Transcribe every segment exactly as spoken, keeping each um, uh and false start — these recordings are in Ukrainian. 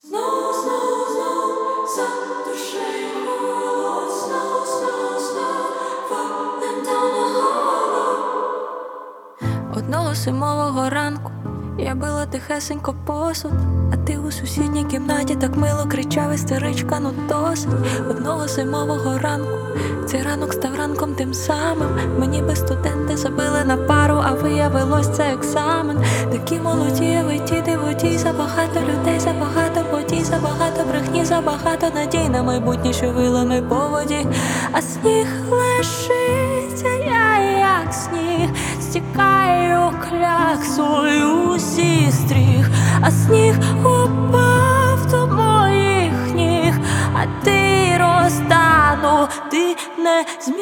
Знов, знов, знов, за душею холод, знов, знов, знов, falling down the hollow. Одного зимового ранку я била тихесенько посуд, а ти у сусідній кімнаті так мило кричав: істеричка, ну досить. Одного зимового ранку цей ранок став ранком тим самим. Мені би студенти забили на пару, а виявилось це екзамен. Такі молоді, ви діти водій, забагато людей, забагато подій, забагато брехні, забагато надій на майбутнє, що вилами по воді. А сніг лишиться, я як сніг, стікаю кляксою зі стріх, а сніг упав до моїх ніг, а ти розтану, ти не зміг.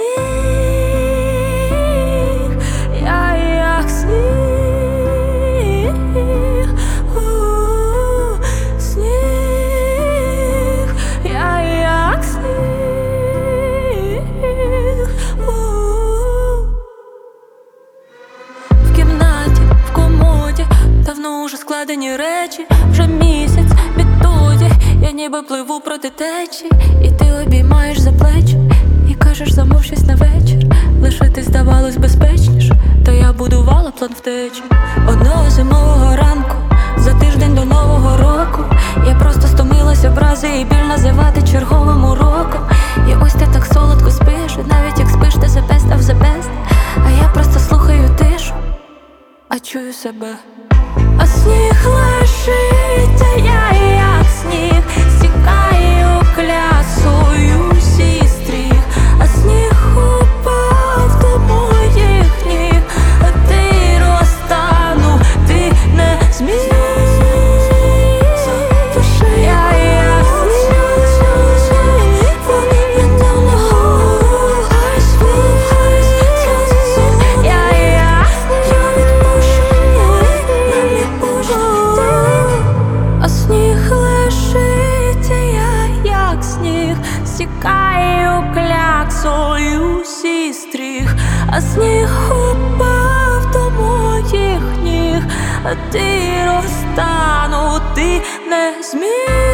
Я як сніг, у-у-у, сніг, я як сніг, у-у-у. В кімнаті, в комоді давно уже складені речі. Вже місяць відтоді я ніби пливу проти течії, і ти обіймаєш за плечі і кажеш: замов щось на вечір. Лишити здавалось безпечніше, та я будувала план втечі. Одного зимового ранку за тиждень до нового року я просто стомилась образи і біль називати черговим уроком. І ось ти так солодко спиш, і навіть як спиш, ти the best of the best. А я просто слухаю тишу, а чую себе. А сніг лишиться, я як сніг, стікаю клясою зі стріх, а сніг упав до моїх ніг, а ти розтану, ти не зміг. Я як сніг, falling down the hollow. Я як а сніг лишиться, я як сніг, стікаю кляксою зі стріх, а сніг упав до моїх ніг, а ти розтану, ти не зміг.